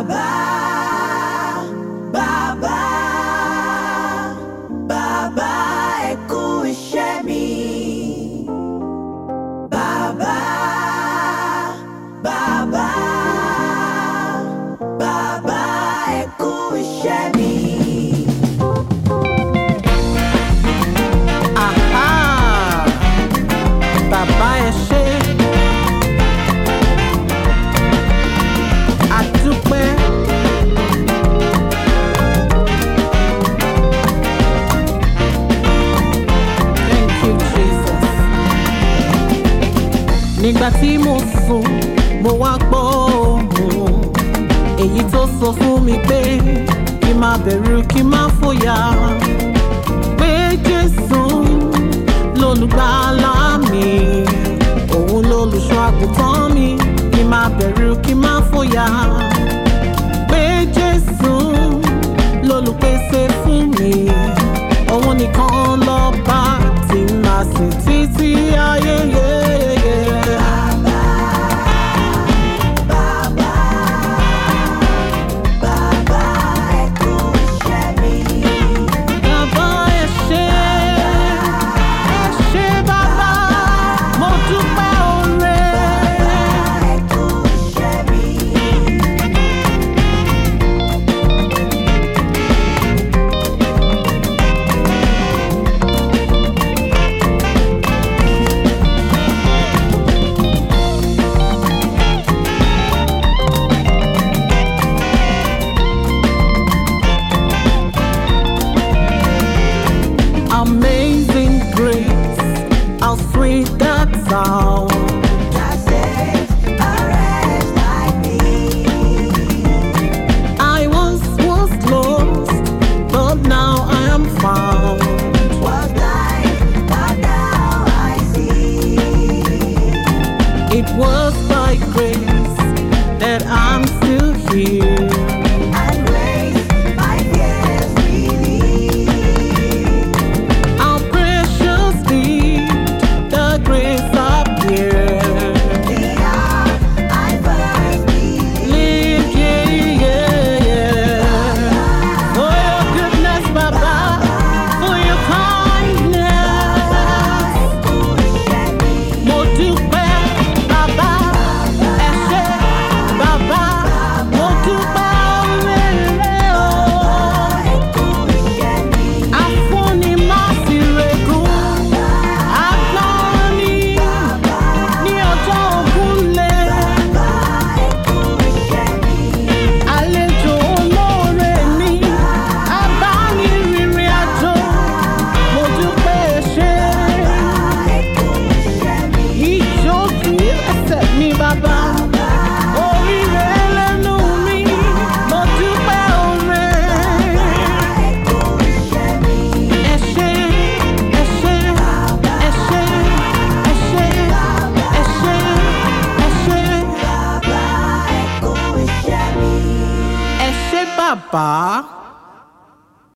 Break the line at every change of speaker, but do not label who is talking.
Bàbá, bàbá, bàbá ẹ kú iṣẹ́ mi. Bàbá, bàbá, bàbá ẹ kú iṣẹ́ mi.
Aha! Bàbá ẹ ṣé. Adúpẹ́. Thank you, Jesus. Nígbà tí mo sùn, mo wá gbọ́ ohùn èyí tó sọ fún mi pé kí n má bẹ̀rù, kí n má fòyà, pé Jésù lolùgbàlà mi, òun lolùṣọ́ àgùntàn mi, kí n má bẹ̀rù, kí n má fòyà, pé Jésù lolùpèsè fún mi, òun nìkan lọ́ba tí màá sìn títí ayé. Amazing grace, how sweet that sound.
That saved a wretch like me.
I once was lost, but now I am found.
Was blind, but now I see.
It was by grace that I'm still here.
And grace my fears relieve.
How precious did the grace appear.
The hour I first believed.
For your goodness, Baba, for your kindness.
Kú iṣẹ́ mi.
Mo dúpẹ́, Baba, ẹ ṣé, Baba, mo dúpẹ́ oore o.
Kú iṣẹ́ mi.
Afúnni má sì regún, agbani ní ọjọ́ ògúnlé.
Kú iṣẹ́ mi.
Àlejò olóore ni, abánirìnrìn àjò. Mo dúpẹ́ ẹ ṣé.
Kú iṣẹ́ mi.
Ijó kì í lẹ́sẹ̀ mi, Baba. Oríire lẹ́nu mi, mo dúpẹ́ oore.
Kú iṣẹ́ mi.
Ẹ ṣé, ẹ ṣé, ẹ ṣé, ẹ ṣé, ẹ ṣé, ẹ ṣé.
Bàbá ẹ kú iṣẹ́ mi.
Ẹ ṣé, Bàbá.